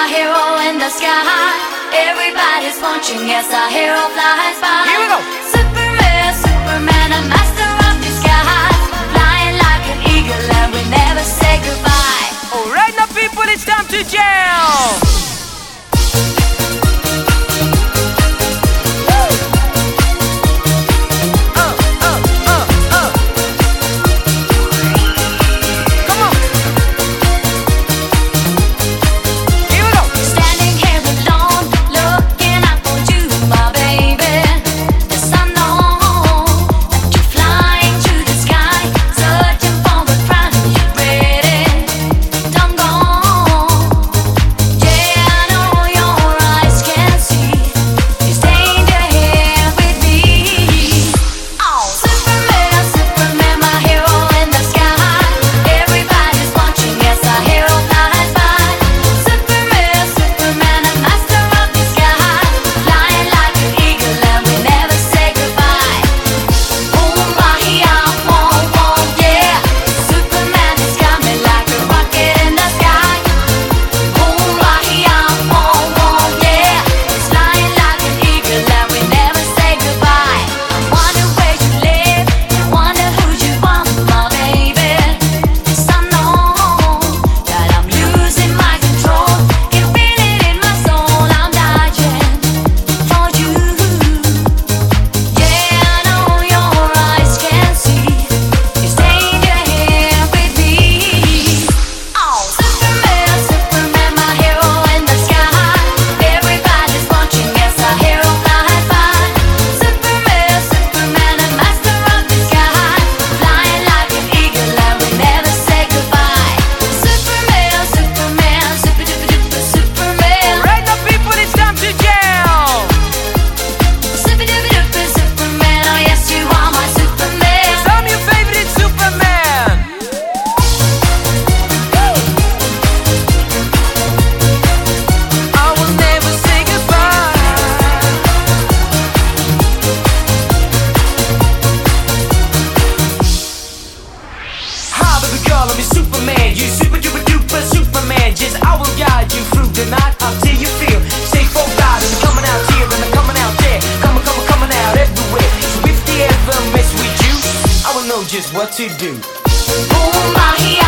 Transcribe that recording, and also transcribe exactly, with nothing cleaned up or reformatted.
my hero in the sky. Everybody's watching as our hero flies by. Here we go. Superman, Superman, a master of disguise, flying like an eagle and we never say goodbye. Alright now people, it's time to jam. I'm Superman, you super duper duper Superman. Just I will guide you through the night until you feel safe for God. And I'm coming out here and I'm coming out there, coming, coming, coming out everywhere. So if they ever mess with you, I will know just what to do. Boom,